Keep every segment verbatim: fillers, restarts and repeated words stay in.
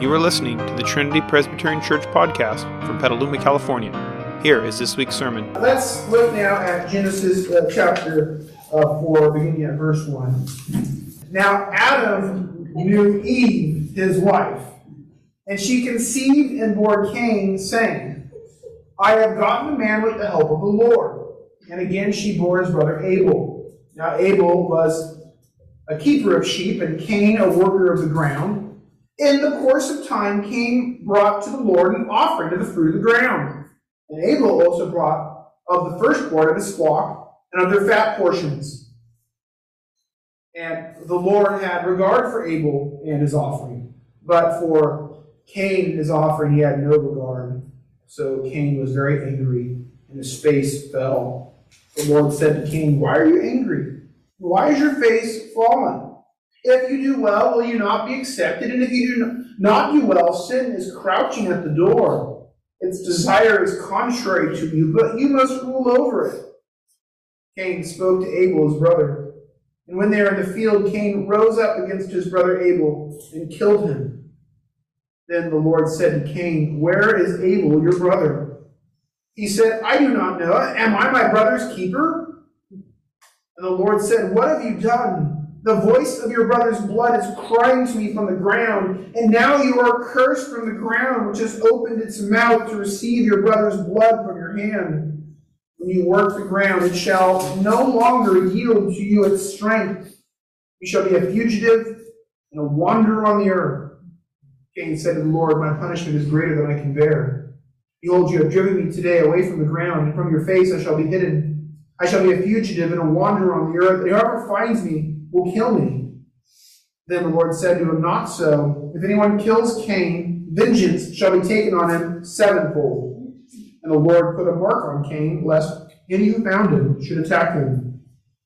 You are listening to the Trinity Presbyterian Church podcast from Petaluma, California. Here is this week's sermon. Let's look now at Genesis uh, chapter uh, four, beginning at verse one. Now Adam knew Eve, his wife, and she conceived and bore Cain, saying, I have gotten a man with the help of the Lord. And again she bore his brother Abel. Now Abel was a keeper of sheep, and Cain a worker of the ground. In the course of time, Cain brought to the Lord an offering of the fruit of the ground. And Abel also brought of the firstborn of his flock and of their fat portions. And the Lord had regard for Abel and his offering, but for Cain and his offering he had no regard. So Cain was very angry, and his face fell. The Lord said to Cain, Why are you angry? Why is your face fallen? If you do well, will you not be accepted? And if you do not do well, sin is crouching at the door. Its desire is contrary to you, but you must rule over it. Cain spoke to Abel, his brother. And when they were in the field, Cain rose up against his brother Abel and killed him. Then the Lord said to Cain, Where is Abel, your brother? He said, I do not know. Am I my brother's keeper? And the Lord said, What have you done? The voice of your brother's blood is crying to me from the ground, and now you are cursed from the ground, which has opened its mouth to receive your brother's blood from your hand. When you work the ground, it shall no longer yield to you its strength. You shall be a fugitive and a wanderer on the earth. Cain said to the Lord, My punishment is greater than I can bear. Behold, you have driven me today away from the ground, and from your face I shall be hidden. I shall be a fugitive and a wanderer on the earth, and whoever finds me will kill me. Then the Lord said to him, Not so. If anyone kills Cain, vengeance shall be taken on him sevenfold. And the Lord put a mark on Cain, lest any who found him should attack him.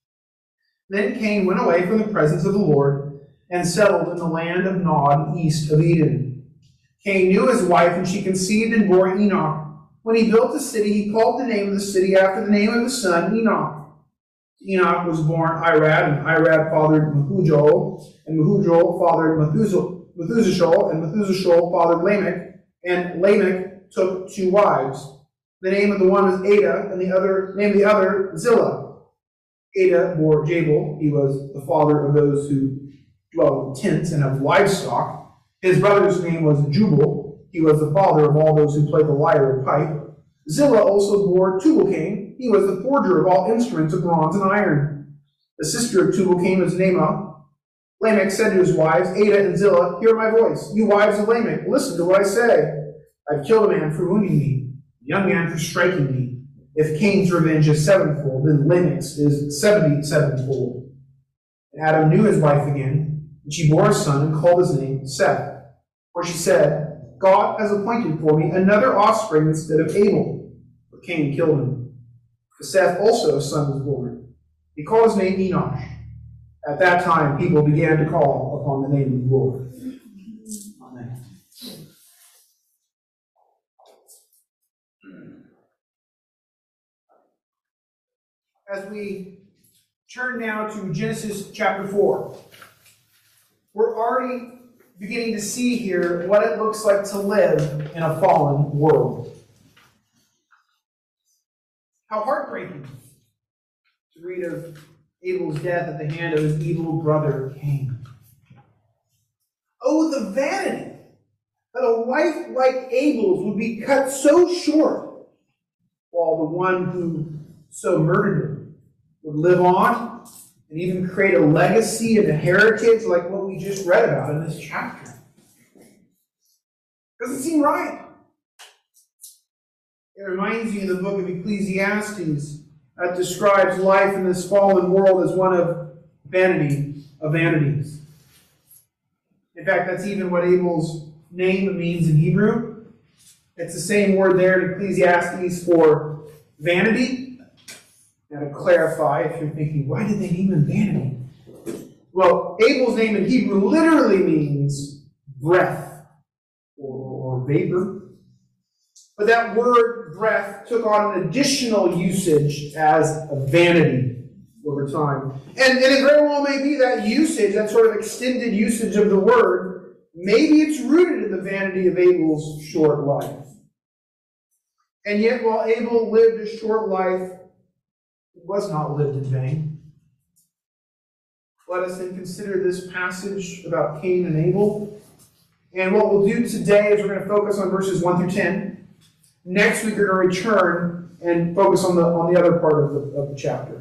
Then Cain went away from the presence of the Lord and settled in the land of Nod, east of Eden. Cain knew his wife, and she conceived and bore Enoch. When he built a city, he called the name of the city after the name of his son, Enoch. Enoch was born Irad, and Irad fathered Mehujael, and Mehujael fathered Methuselah, and Methuselah fathered Lamech, and Lamech took two wives. The name of the one was Ada, and the other name of the other Zillah. Ada bore Jabal. He was the father of those who dwell in tents and have livestock. His brother's name was Jubal. He was the father of all those who play the lyre and pipe. Zillah also bore Tubal-Cain. He was the forger of all instruments of bronze and iron. The sister of Tubal-Cain was Naamah. Lamech said to his wives, Ada and Zillah, Hear my voice. You wives of Lamech, listen to what I say. I've killed a man for wounding me, a young man for striking me. If Cain's revenge is sevenfold, then Lamech's is seventy-sevenfold. And Adam knew his wife again, and she bore a son and called his name Seth. For she said, God has appointed for me another offspring instead of Abel. But Cain killed him. To Seth also a son was born. He called his name Enosh. At that time, people began to call upon the name of the Lord. Amen. As we turn now to Genesis chapter four, we're already beginning to see here what it looks like to live in a fallen world. How heartbreaking to read of Abel's death at the hand of his evil brother Cain. Oh, the vanity that a life like Abel's would be cut so short, while the one who so murdered him would live on and even create a legacy and a heritage like what we just read about in this chapter. Doesn't seem right. It reminds me of the book of Ecclesiastes that describes life in this fallen world as one of vanity of vanities. In fact, that's even what Abel's name means in Hebrew. It's the same word there in Ecclesiastes for vanity. Now to clarify, if you're thinking, why did they name him vanity? Well, Abel's name in Hebrew literally means breath or, or vapor. But that word breath took on an additional usage as a vanity over time. And, and it very well may be that usage, that sort of extended usage of the word, Maybe it's rooted in the vanity of Abel's short life. And yet, while Abel lived a short life, it was not lived in vain. Let us then consider this passage about Cain and Abel. And what we'll do today is we're going to focus on verses one through ten. Next week, we're going to return and focus on the, on the other part of the, of the chapter.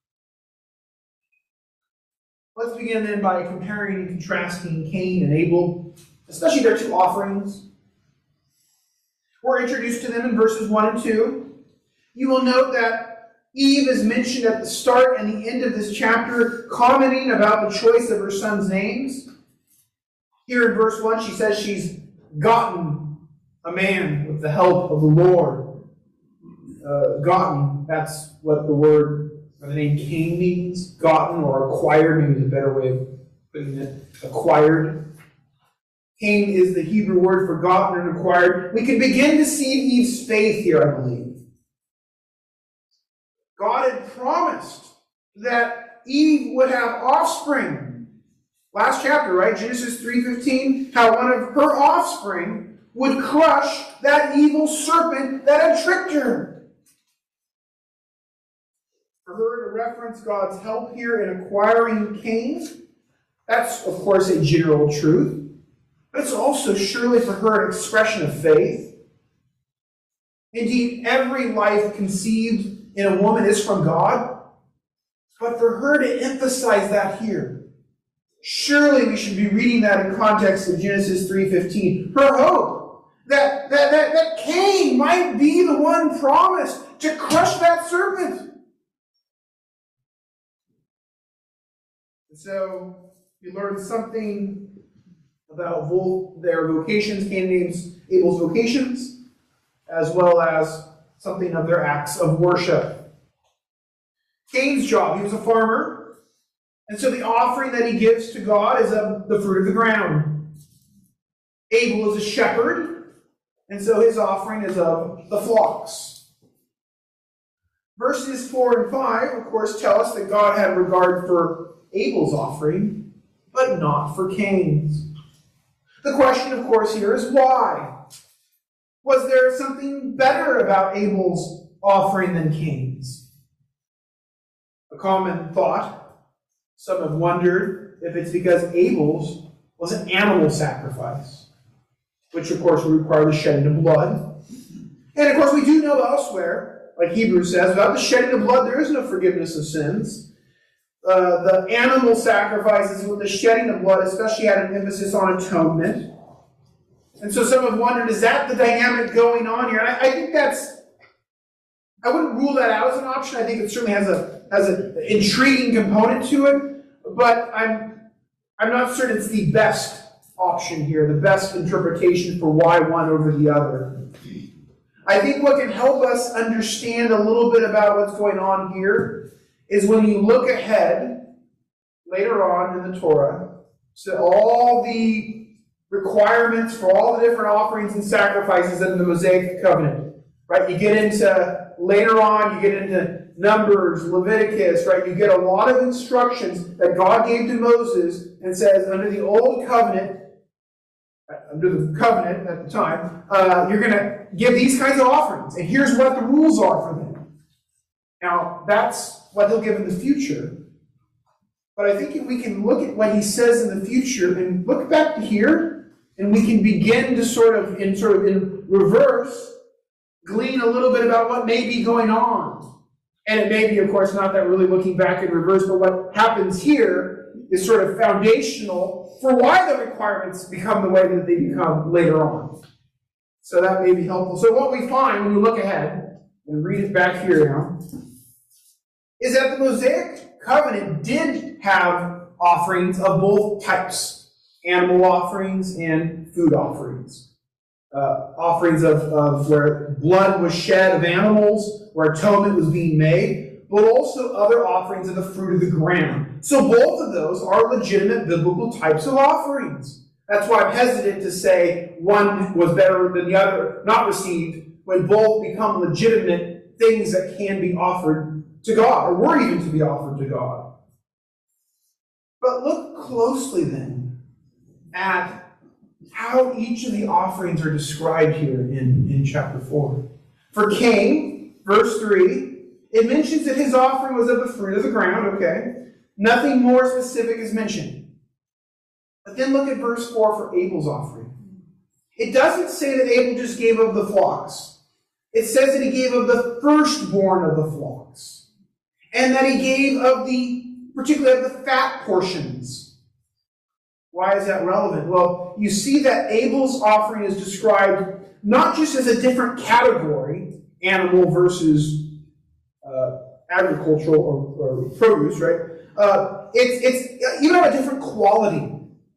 Let's begin then by comparing and contrasting Cain and Abel, especially their two offerings. We're introduced to them in verses one and two. You will note that Eve is mentioned at the start and the end of this chapter, commenting about the choice of her son's names. Here in verse one, she says she's gotten a man with the help of the Lord. Uh, gotten, that's what the word or the name Cain means. Gotten or acquired, maybe is a better way of putting it. Acquired. Cain is the Hebrew word for gotten and acquired. We can begin to see Eve's faith here, I believe. God had promised that Eve would have offspring. Last chapter, right? Genesis three fifteen, how one of her offspring would crush that evil serpent that had tricked her. For her to reference God's help here in acquiring Cain, that's, of course, a general truth. But it's also surely for her an expression of faith. Indeed, every life conceived in a woman is from God. But for her to emphasize that here, surely we should be reading that in context of Genesis three fifteen. Her hope that, that, that, that Cain might be the one promised to crush that serpent. And so we learn something about both their vocations, Cain and Abel's vocations, as well as something of their acts of worship. Cain's job, he was a farmer, and so the offering that he gives to God is of the fruit of the ground. Abel is a shepherd, and so his offering is of the flocks. Verses four and five, of course, tell us that God had regard for Abel's offering, but not for Cain's. The question, of course, here is why? Was there something better about Abel's offering than Cain's? A common thought. Some have wondered if it's because Abel's was an animal sacrifice, which, of course, would require the shedding of blood. And, of course, we do know elsewhere, like Hebrews says, without the shedding of blood, there is no forgiveness of sins. Uh, the animal sacrifices with the shedding of blood especially had an emphasis on atonement. And so some have wondered, is that the dynamic going on here? And I, I think that's, I wouldn't rule that out as an option. I think it certainly has a has an intriguing component to it, but I'm I'm not certain it's the best option here, the best interpretation for why one over the other. I think what can help us understand a little bit about what's going on here is when you look ahead later on in the Torah to all the requirements for all the different offerings and sacrifices in the Mosaic covenant. Right? You get into, later on, you get into Numbers, Leviticus, right? You get a lot of instructions that God gave to Moses and says, under the old covenant, under the covenant at the time, uh, you're going to give these kinds of offerings. And here's what the rules are for them. Now, that's what he'll give in the future. But I think if we can look at what he says in the future and look back to here, and we can begin to sort of, in sort of in reverse, glean a little bit about what may be going on. And it may be, of course, not that really looking back in reverse, but what happens here is sort of foundational for why the requirements become the way that they become later on. So that may be helpful. So what we find when we look ahead, and read it back here now, is that the Mosaic covenant did have offerings of both types, animal offerings and food offerings. Uh, offerings of, of where blood was shed of animals, where atonement was being made, but also other offerings of the fruit of the ground. So both of those are legitimate biblical types of offerings. That's why I'm hesitant to say one was better than the other, not received, when both become legitimate things that can be offered to God, or were even to be offered to God. But look closely then at how each of the offerings are described here in, in chapter four. For Cain, verse three, it mentions that his offering was of the fruit of the ground, okay? Nothing more specific is mentioned. But then look at verse four for Abel's offering. It doesn't say that Abel just gave of the flocks. It says that he gave of the firstborn of the flocks. And that he gave of the, particularly of the fat portions. Why is that relevant? Well, you see that Abel's offering is described not just as a different category, animal versus uh, agricultural or, or produce, right? Uh, it's, it's even of a different quality.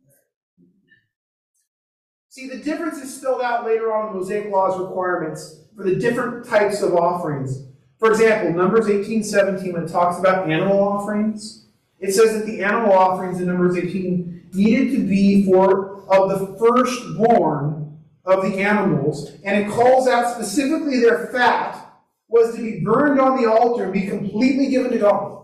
See, the difference is spelled out later on in the Mosaic Law's requirements for the different types of offerings. For example, Numbers eighteen seventeen, when it talks about animal offerings, it says that the animal offerings in Numbers eighteen needed to be for of the firstborn of the animals, and it calls out specifically their fat was to be burned on the altar and be completely given to God.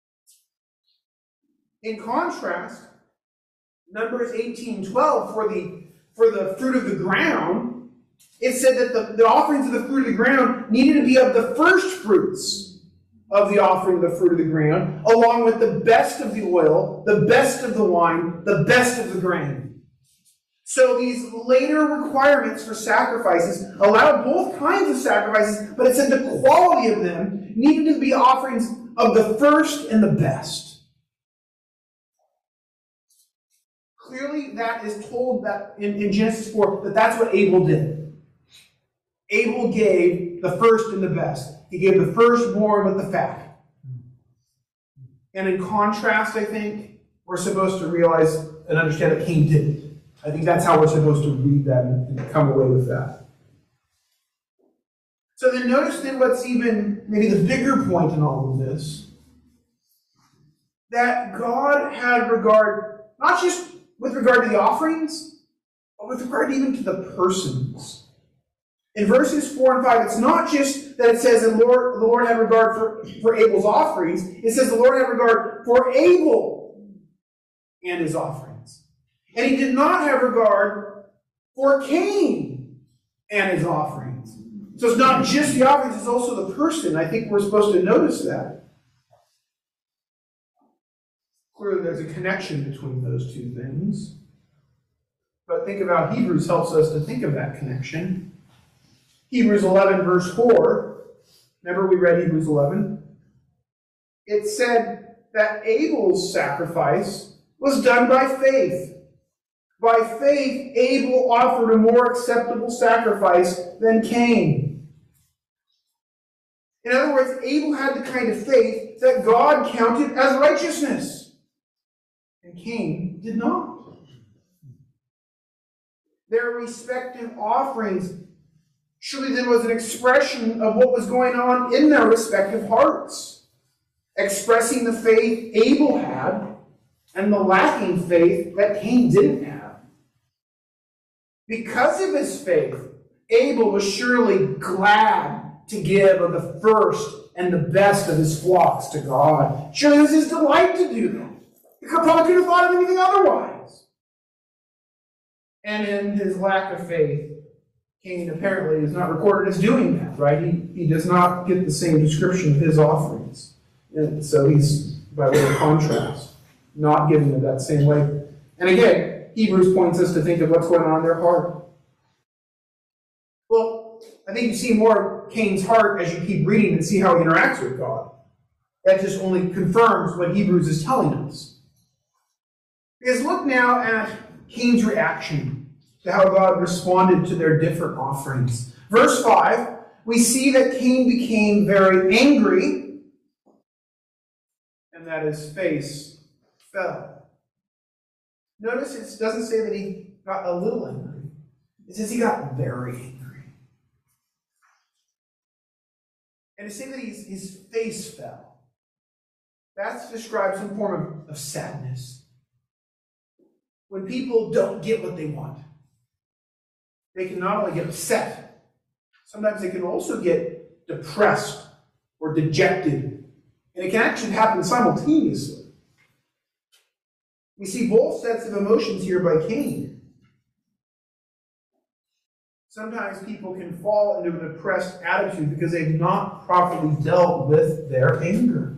In contrast, Numbers eighteen twelve for the for the fruit of the ground, it said that the, the offerings of the fruit of the ground needed to be of the first fruits of the offering of the fruit of the ground, along with the best of the oil, the best of the wine, the best of the grain. So these later requirements for sacrifices allowed both kinds of sacrifices, but it said the quality of them needed to be offerings of the first and the best. Clearly, that is told that in, in Genesis four that that's what Abel did. Abel gave the first and the best. He gave the firstborn with the fat. And in contrast, I think, we're supposed to realize and understand that Cain didn't. I think that's how we're supposed to read that and, and come away with that. So then notice then what's even maybe the bigger point in all of this. That God had regard, not just with regard to the offerings, but with regard even to the persons. In verses four and five, it's not just that it says the Lord, the Lord had regard for, for Abel's offerings. It says the Lord had regard for Abel and his offerings. And he did not have regard for Cain and his offerings. So it's not just the offerings, it's also the person. I think we're supposed to notice that. Clearly there's a connection between those two things. But think about Hebrews helps us to think of that connection. Hebrews eleven, verse four. Remember we read Hebrews eleven? It said that Abel's sacrifice was done by faith. By faith, Abel offered a more acceptable sacrifice than Cain. In other words, Abel had the kind of faith that God counted as righteousness. And Cain did not. Their respective offerings surely then was an expression of what was going on in their respective hearts, expressing the faith Abel had and the lacking faith that Cain didn't have. Because of his faith, Abel was surely glad to give of the first and the best of his flocks to God. Surely it was his delight to do that. He probably could have thought of anything otherwise. And in his lack of faith, Cain apparently is not recorded as doing that, right? He, he does not get the same description of his offerings. And so he's, by way of contrast, not giving it that same way. And again, Hebrews points us to think of what's going on in their heart. Well, I think you see more of Cain's heart as you keep reading and see how he interacts with God. That just only confirms what Hebrews is telling us. Because look now at Cain's reaction to how God responded to their different offerings. Verse five, we see that Cain became very angry, and that his face fell. Notice it doesn't say that he got a little angry. It says he got very angry. And to say that he's, his face fell, that's to describe some form of, of sadness. When people don't get what they want, they can not only get upset, sometimes they can also get depressed or dejected. And it can actually happen simultaneously. We see both sets of emotions here by Cain. Sometimes people can fall into an oppressed attitude because they've not properly dealt with their anger.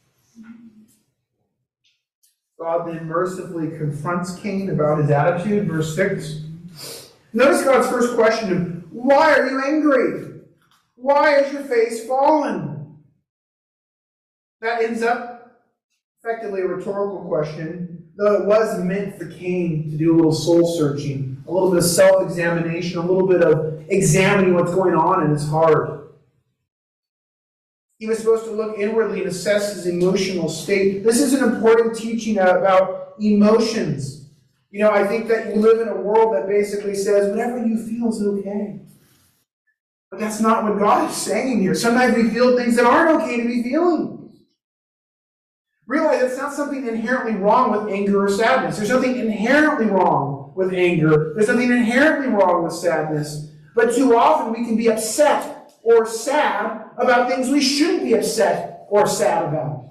God then mercifully confronts Cain about his attitude, verse six. Notice God's first question to him, why are you angry? Why is your face fallen? That ends up effectively a rhetorical question, though it was meant for Cain to do a little soul searching, a little bit of self-examination, a little bit of examining what's going on in his heart. He was supposed to look inwardly and assess his emotional state. This is an important teaching about emotions. You know, I think that you live in a world that basically says, whatever you feel is okay. But that's not what God is saying here. Sometimes we feel things that aren't okay to be feeling. Realize it's not something inherently wrong with anger or sadness. There's nothing inherently wrong with anger. There's nothing inherently wrong with sadness. But too often we can be upset or sad about things we shouldn't be upset or sad about.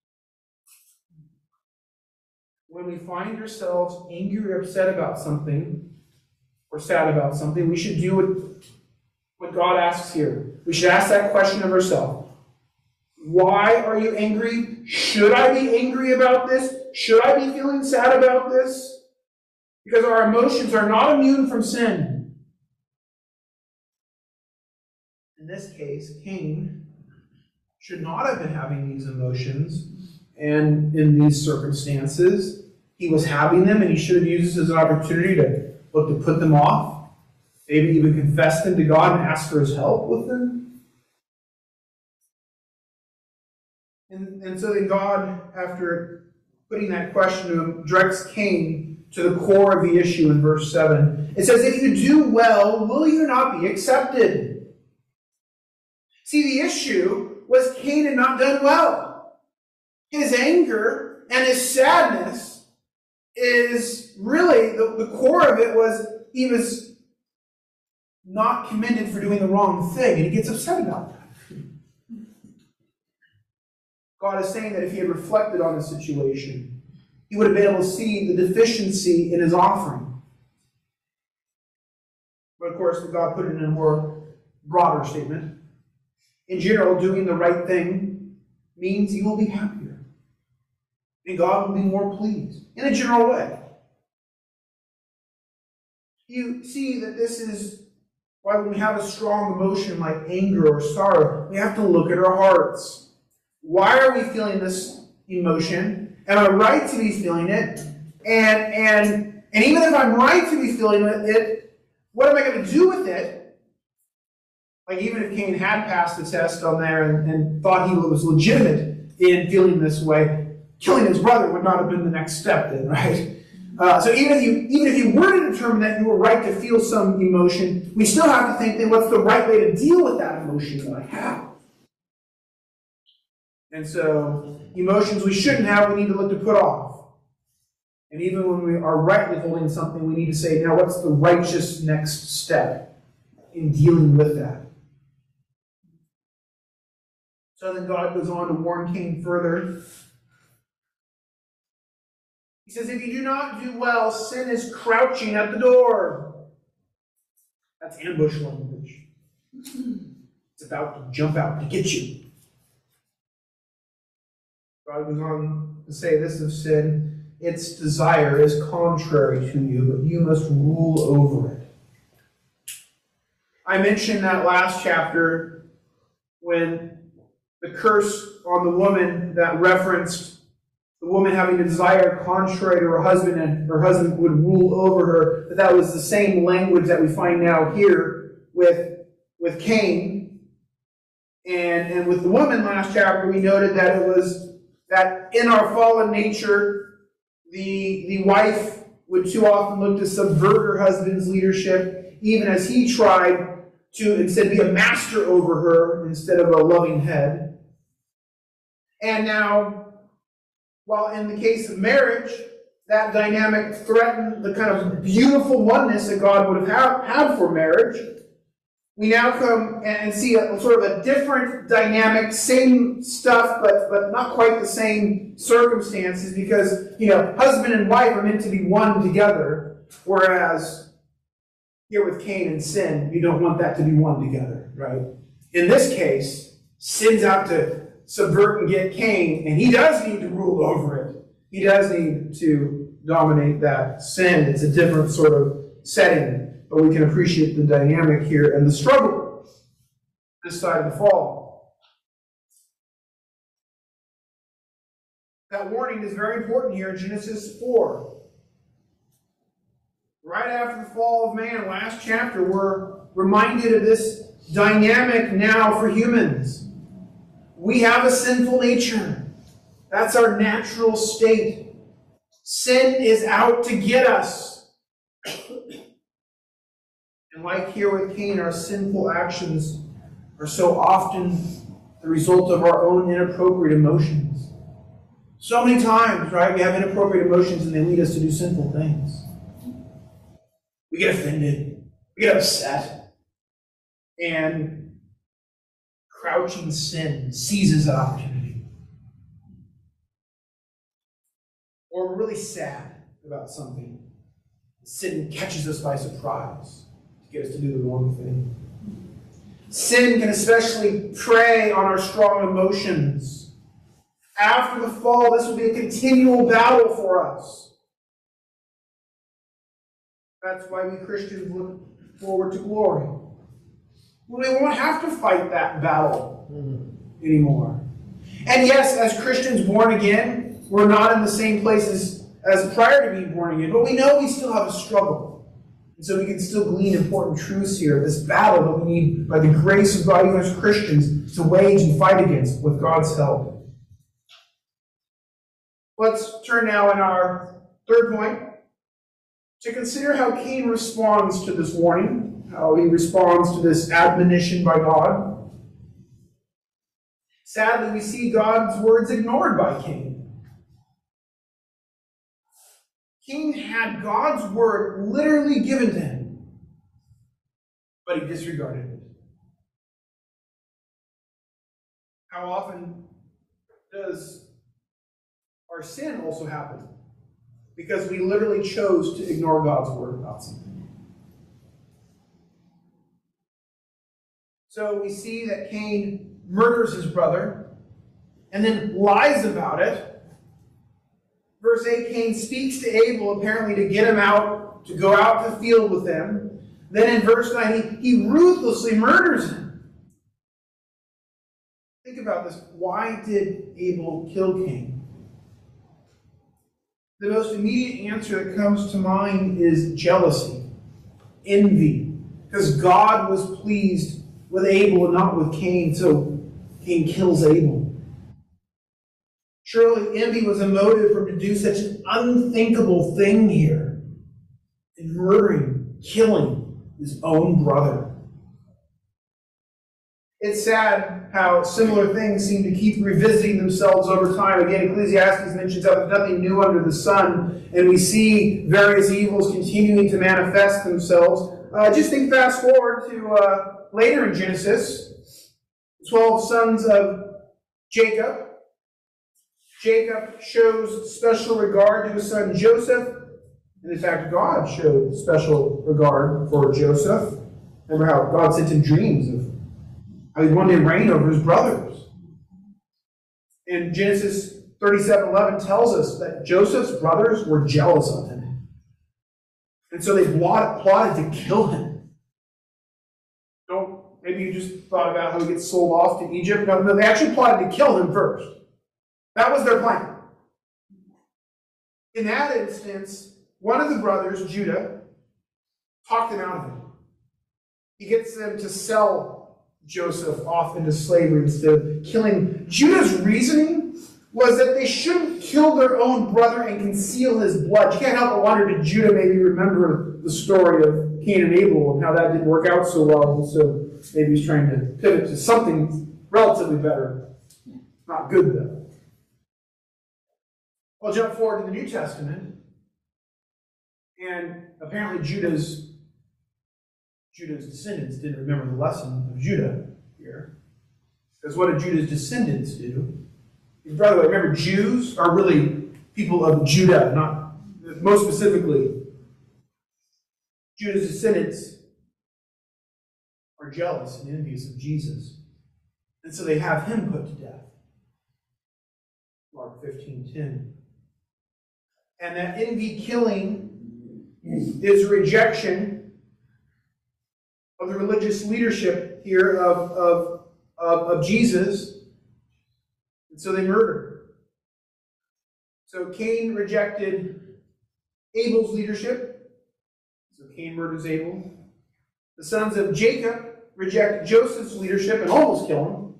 When we find ourselves angry or upset about something, or sad about something, we should do what, what God asks here. We should ask that question of ourselves. Why are you angry? Should I be angry about this? Should I be feeling sad about this? Because our emotions are not immune from sin. In this case, Cain should not have been having these emotions, and in these circumstances, he was having them, and he should have used this as an opportunity to look to put them off, maybe even confess them to God and ask for his help with them. And, and so then God, after putting that question to him, directs Cain to the core of the issue in verse seven. It says, if you do well, will you not be accepted? See, the issue was Cain had not done well. His anger and his sadness is really, the, the core of it was he was not commended for doing the wrong thing, and he gets upset about that. God is saying that if he had reflected on the situation, he would have been able to see the deficiency in his offering. But of course, God put it in a more broader statement. In general, doing the right thing means you will be happier. And God will be more pleased in a general way. You see that this is why when we have a strong emotion like anger or sorrow, we have to look at our hearts. Why are we feeling this emotion? Am I right to be feeling it? And, and, and even if I'm right to be feeling it, what am I going to do with it? Like, even if Cain had passed the test on there and, and thought he was legitimate in feeling this way, killing his brother would not have been the next step then, right? Uh, so even if, you, even if you were to determine that you were right to feel some emotion, we still have to think, then what's the right way to deal with that emotion that I have? And so, emotions we shouldn't have, we need to look to put off. And even when we are rightly holding something, we need to say, now what's the righteous next step in dealing with that? So then God goes on to warn Cain further. He says, if you do not do well, sin is crouching at the door. That's ambush language. It's about to jump out to get you. God goes on to say this of sin, its desire is contrary to you, but you must rule over it. I mentioned that last chapter when the curse on the woman that referenced the woman having a desire contrary to her husband, and her husband would rule over her, but that was the same language that we find now here with, with Cain. And, and with the woman last chapter, we noted that it was that in our fallen nature, the, the wife would too often look to subvert her husband's leadership, even as he tried to instead be a master over her instead of a loving head. And now, while in the case of marriage, that dynamic threatened the kind of beautiful oneness that God would have had for marriage, we now come and see a sort of a different dynamic, same stuff, but, but not quite the same circumstances, because, you know, husband and wife are meant to be one together, whereas here with Cain and sin, you don't want that to be one together, right? In this case, sin's out to subvert and get Cain, and he does need to rule over it. He does need to dominate that sin. It's a different sort of setting, but we can appreciate the dynamic here and the struggle this side of the fall. That warning is very important here in Genesis four. Right after the fall of man, last chapter, we're reminded of this dynamic now for humans. We have a sinful nature. That's our natural state. Sin is out to get us. And like here with Cain, our sinful actions are so often the result of our own inappropriate emotions. So many times, right, we have inappropriate emotions and they lead us to do sinful things. We get offended. We get upset. And crouching sin seizes that opportunity. Or we're really sad about something. Sin catches us by surprise to get us to do the wrong thing. Sin can especially prey on our strong emotions. After the fall, this will be a continual battle for us. That's why we Christians look forward to glory. We won't have to fight that battle anymore. And yes, as Christians born again, we're not in the same places as prior to being born again, but we know we still have a struggle. And so we can still glean important truths here. This battle that we need, by the grace of God, even as Christians, to wage and fight against with God's help. Let's turn now in our third point to consider how Cain responds to this warning, how he responds to this admonition by God. Sadly, we see God's words ignored by Cain. Cain had God's word literally given to him, but he disregarded it. How often does our sin also happen? Because we literally chose to ignore God's word about something. So we see that Cain murders his brother and then lies about it. Verse eight, Cain speaks to Abel apparently to get him out, to go out to the field with him. Then in verse nine, he, he ruthlessly murders him. Think about this. Why did Abel kill Cain? The most immediate answer that comes to mind is jealousy, envy, because God was pleased with Abel and not with Cain, so Cain kills Abel. Surely envy was a motive for him to do such an unthinkable thing here in murdering, killing his own brother. It's sad how similar things seem to keep revisiting themselves over time. Again, Ecclesiastes mentions how there's nothing new under the sun, and we see various evils continuing to manifest themselves. Uh, just think fast forward to uh, later in Genesis, twelve sons of Jacob. Jacob shows special regard to his son Joseph, and in fact, God showed special regard for Joseph. Remember how God sent him dreams of how he wanted to reign over his brothers. And Genesis thirty-seven eleven tells us that Joseph's brothers were jealous of him. And so they plotted to kill him. Don't, maybe you just thought about how he gets sold off to Egypt. No, no, they actually plotted to kill him first. That was their plan. In that instance, one of the brothers, Judah, talked them out of it. He gets them to sell Joseph off into slavery instead of killing. Judah's reasoning was that they shouldn't kill their own brother and conceal his blood. You can't help but wonder, did Judah maybe remember the story of Cain and Abel and how that didn't work out so well, and so maybe he's trying to pivot to something relatively better. Not good, though. I'll jump forward to the New Testament, and apparently Judah's Judah's descendants didn't remember the lesson of Judah here. Because what did Judah's descendants do? By the way, remember, Jews are really people of Judah, not, most specifically, Judah's descendants are jealous and envious of Jesus. And so they have him put to death. Mark fifteen ten. And that envy killing is rejection of the religious leadership here of, of, of, of Jesus. And so they murder. So Cain rejected Abel's leadership. So Cain murders Abel. The sons of Jacob reject Joseph's leadership and almost kill him.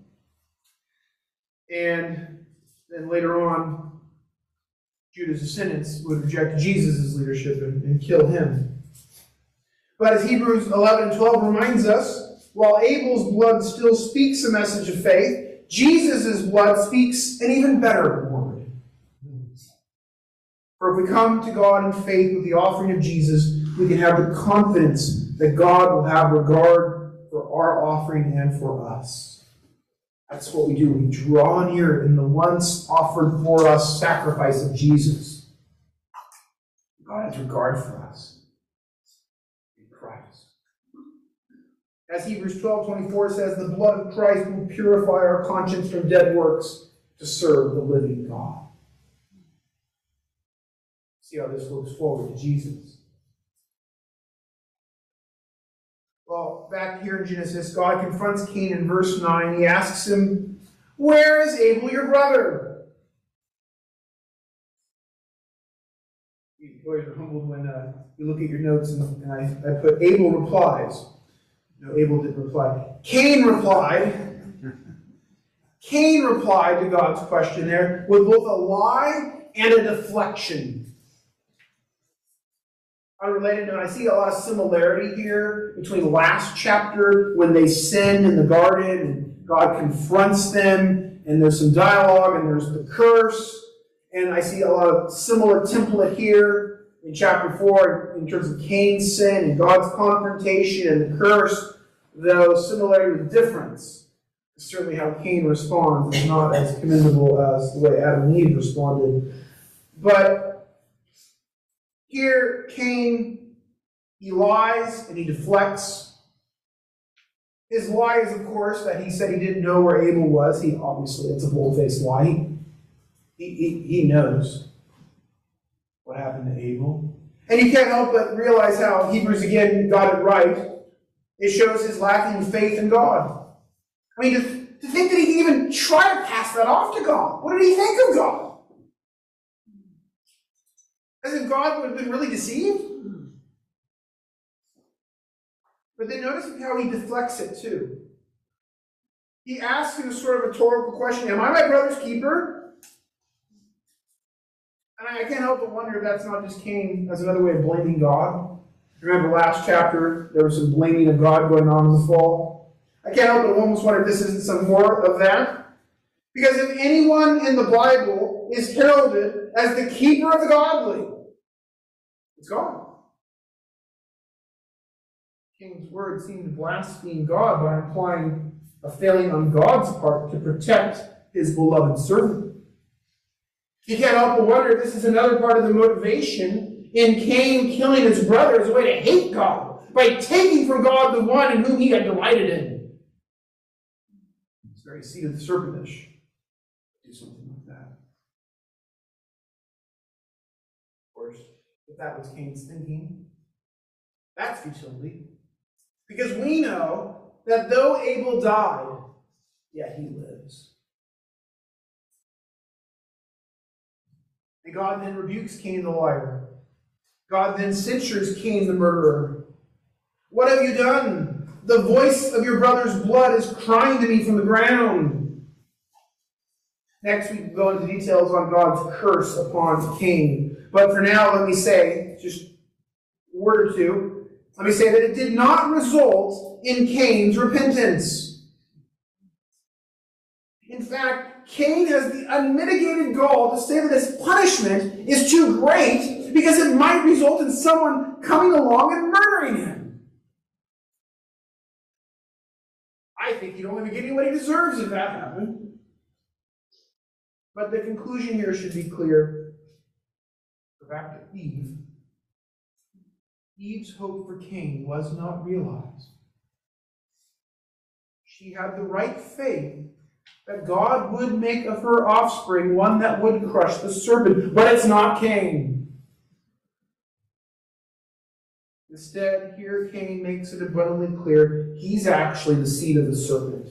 And then later on, Judah's descendants would reject Jesus' leadership and, and kill him. But as Hebrews eleven and twelve reminds us, while Abel's blood still speaks a message of faith, Jesus' blood speaks an even better word. For if we come to God in faith with the offering of Jesus, we can have the confidence that God will have regard for our offering and for us. That's what we do. We draw near in the once offered for us sacrifice of Jesus. God has regard for us in Christ. As Hebrews twelve twenty-four says, the blood of Christ will purify our conscience from dead works to serve the living God. See how this looks forward to Jesus. Well, back here in Genesis, God confronts Cain in verse nine. He asks him, "Where is Abel, your brother?" You always are humbled when uh, you look at your notes and, and I, I put Abel replies. No, Abel didn't reply. Cain replied. Cain replied to God's question there with both a lie and a deflection. Unrelated note, I see a lot of similarity here between the last chapter when they sin in the garden and God confronts them, and there's some dialogue and there's the curse. And I see a lot of similar template here in chapter four in terms of Cain's sin and God's confrontation and the curse, though similarity with difference. Certainly how Cain responds is not as commendable as the way Adam and Eve responded. But here, Cain, he lies and he deflects. His lie is, of course, that he said he didn't know where Abel was. He obviously, it's a bold-faced lie. He, he, he knows what happened to Abel. And you can't help but realize how Hebrews again got it right. It shows his lacking faith in God. I mean, to, to think that he could even try to pass that off to God. What did he think of God? As if God would have been really deceived. But then notice how he deflects it too. He asks in a sort of rhetorical question, am I my brother's keeper? And I can't help but wonder if that's not just Cain as another way of blaming God. Remember last chapter, there was some blaming of God going on in the fall. I can't help but almost wonder if this isn't some more of that. Because if anyone in the Bible is heralded as the keeper of the godly, it's God. Cain's words seem to blaspheme God by implying a failing on God's part to protect his beloved servant. You can't help but wonder if this is another part of the motivation in Cain killing his brother as a way to hate God, by taking from God the one in whom he had delighted in. It's very seed of the serpentish. Do something like that. Of course, if that was Cain's thinking, that's futility. Because we know that though Abel died, yet he lives. And God then rebukes Cain the liar. God then censures Cain the murderer. What have you done? The voice of your brother's blood is crying to me from the ground. Next, we go into details on God's curse upon Cain. But for now, let me say, just a word or two, let me say that it did not result in Cain's repentance. In fact, Cain has the unmitigated gall to say that his punishment is too great because it might result in someone coming along and murdering him. I think he'd only be getting what he deserves if that happened. But the conclusion here should be clear. Go back to Eve. Eve's hope for Cain was not realized. She had the right faith that God would make of her offspring one that would crush the serpent. But it's not Cain. Instead, here Cain makes it abundantly clear he's actually the seed of the serpent.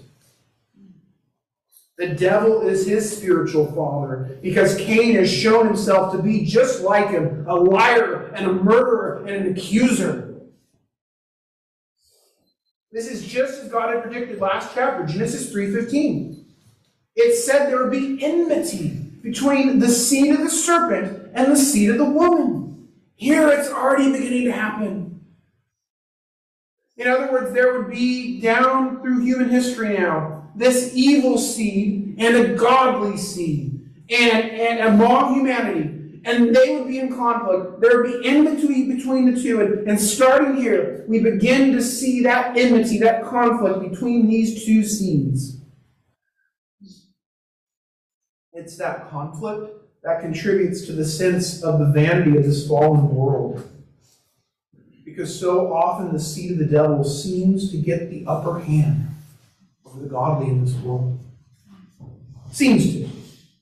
The devil is his spiritual father because Cain has shown himself to be just like him, a liar and a murderer and an accuser. This is just as God had predicted last chapter, Genesis three fifteen. It said there would be enmity between the seed of the serpent and the seed of the woman. Here it's already beginning to happen. In other words, there would be down through human history now this evil seed and a godly seed and, and among humanity. And they would be in conflict. There would be enmity between the two. And, and starting here, we begin to see that enmity, that conflict between these two seeds. It's that conflict that contributes to the sense of the vanity of this fallen world. Because so often the seed of the devil seems to get the upper hand over the godly in this world. Seems to.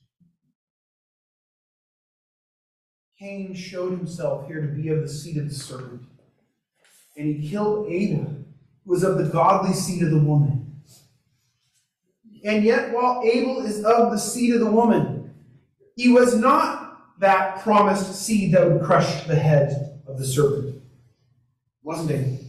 Cain showed himself here to be of the seed of the serpent. And he killed Abel, who was of the godly seed of the woman. And yet, while Abel is of the seed of the woman, he was not that promised seed that would crush the head of the serpent. Wasn't he?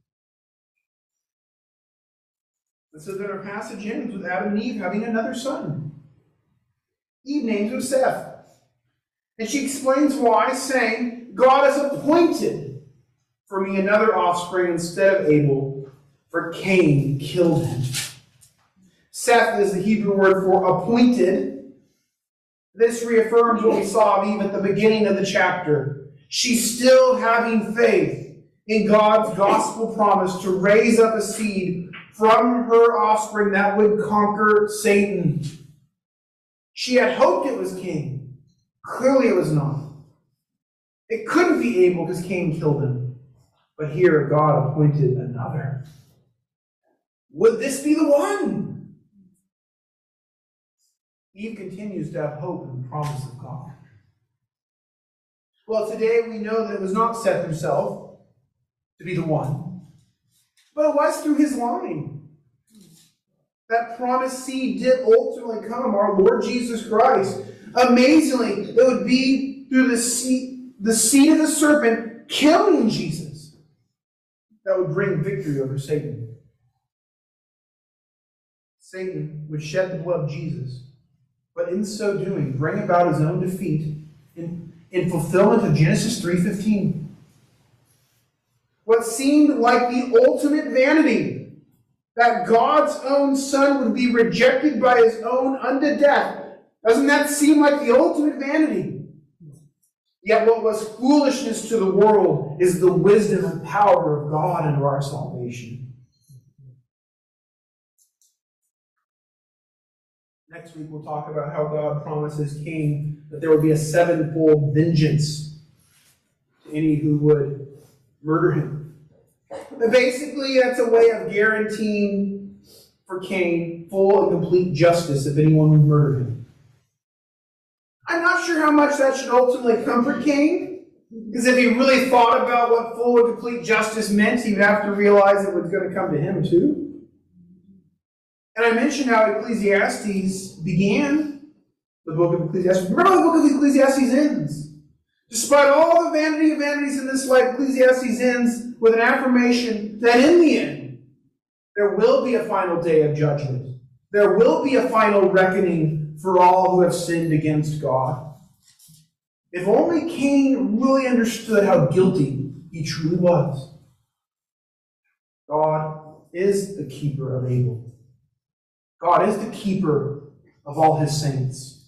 And so then our passage ends with Adam and Eve having another son. Eve names him Seth. And she explains why, saying, God has appointed for me another offspring instead of Abel, for Cain killed him. Seth is the Hebrew word for appointed. This reaffirms what we saw of Eve at the beginning of the chapter. She's still having faith in God's gospel promise to raise up a seed from her offspring that would conquer Satan. She had hoped it was Cain. Clearly it was not. It couldn't be Abel because Cain killed him. But here God appointed another. Would this be the one? Eve continues to have hope in the promise of God. Well, today we know that it was not Seth himself to be the one, but it was through his line. That promised seed did ultimately come, our Lord Jesus Christ. Amazingly, it would be through the seed, the seed of the serpent killing Jesus that would bring victory over Satan. Satan would shed the blood of Jesus, but in so doing, bring about his own defeat in, in fulfillment of Genesis three fifteen. What seemed like the ultimate vanity, that God's own Son would be rejected by his own unto death. Doesn't that seem like the ultimate vanity? Yet what was foolishness to the world is the wisdom and power of God into our salvation. Next week we'll talk about how God promises Cain that there will be a sevenfold vengeance to any who would murder him. But basically, that's a way of guaranteeing for Cain full and complete justice if anyone would murder him. I'm not sure how much that should ultimately comfort Cain, because if he really thought about what full and complete justice meant, he would have to realize it was going to come to him too. And I mentioned how Ecclesiastes began, the book of Ecclesiastes. Remember how the book of Ecclesiastes ends? Despite all the vanity of vanities in this life, Ecclesiastes ends with an affirmation that in the end, there will be a final day of judgment. There will be a final reckoning for all who have sinned against God. If only Cain really understood how guilty he truly was. God is the keeper of Abel. God is the keeper of all his saints.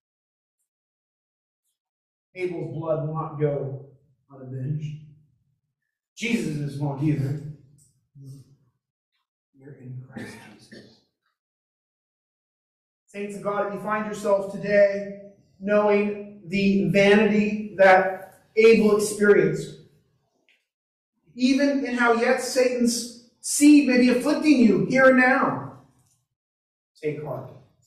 Abel's blood will not go unavenged. Jesus' won't either. You're in Christ Jesus. Saints of God, if you find yourself today knowing the vanity that Abel experienced, even in how yet Satan's seed may be afflicting you here and now, take heart.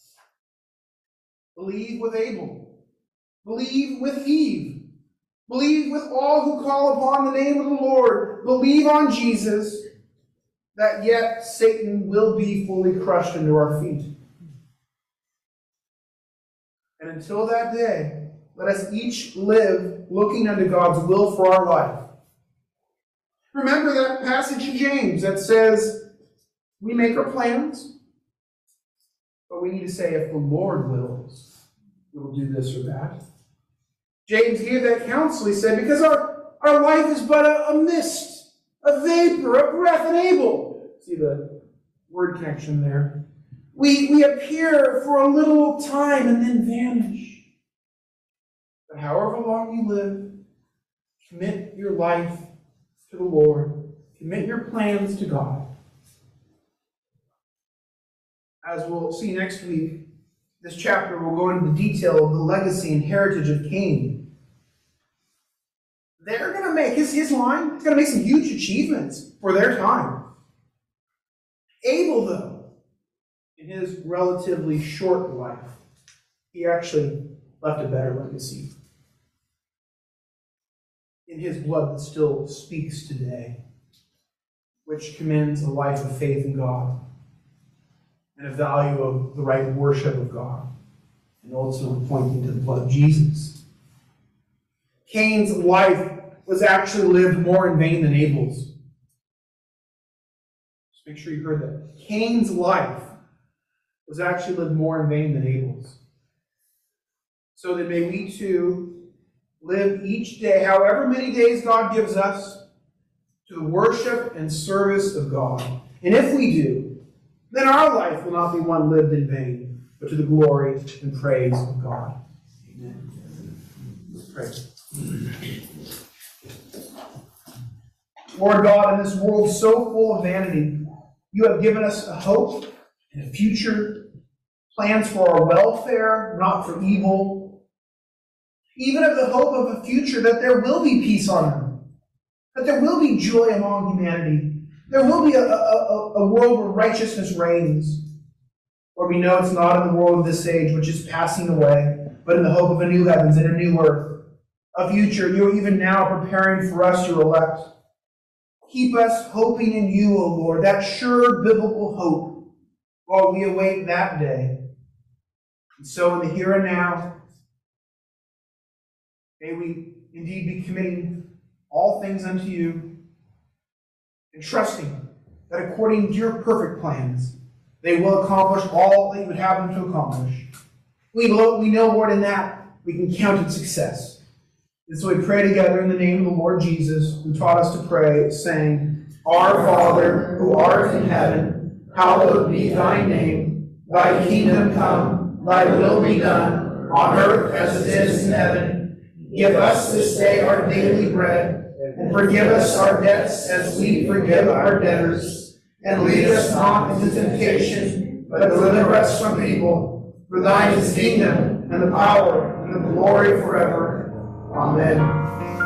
Believe with Abel. Believe with Eve. Believe with all who call upon the name of the Lord. Believe on Jesus, that yet Satan will be fully crushed under our feet. And until that day, let us each live looking unto God's will for our life. Remember that passage in James that says, we make our plans, but we need to say, if the Lord wills, we will do this or that. James gave that counsel. He said, because our, our life is but a, a mist, a vapor, a breath, an able. See the word connection there. We, we appear for a little time and then vanish. But however long you live, commit your life to the Lord. Commit your plans to God. As we'll see next week, this chapter will go into the detail of the legacy and heritage of Cain. They're going to make, his, his line, it's going to make some huge achievements for their time. Abel, though, in his relatively short life, he actually left a better legacy. In his blood that still speaks today, which commends a life of faith in God and a value of the right worship of God, and ultimately pointing to the blood of Jesus. Cain's life was actually lived more in vain than Abel's. Just make sure you heard that. Cain's life was actually lived more in vain than Abel's. So that may we too live each day, however many days God gives us, to the worship and service of God. And if we do, then our life will not be one lived in vain, but to the glory and praise of God. Amen. Let's pray. Lord God, in this world so full of vanity, you have given us a hope and a future, plans for our welfare, not for evil. Even of the hope of a future that there will be peace on earth, that there will be joy among humanity, there will be a, a, a world where righteousness reigns, where we know it's not in the world of this age which is passing away, but in the hope of a new heavens and a new earth, a future you're even now preparing for us, your elect. Keep us hoping in you, O Lord, that sure biblical hope, while we await that day. And so in the here and now, may we indeed be committing all things unto you, and trusting that according to your perfect plans, they will accomplish all that you would have them to accomplish. We know, we know, Lord, in that we can count it success. And so we pray together in the name of the Lord Jesus, who taught us to pray, saying, Our Father, who art in heaven, hallowed be thy name. Thy kingdom come, thy will be done, on earth as it is in heaven. Give us this day our daily bread, and forgive us our debts as we forgive our debtors. And lead us not into temptation, but deliver us from evil. For thine is the kingdom, and the power, and the glory forever. Amen.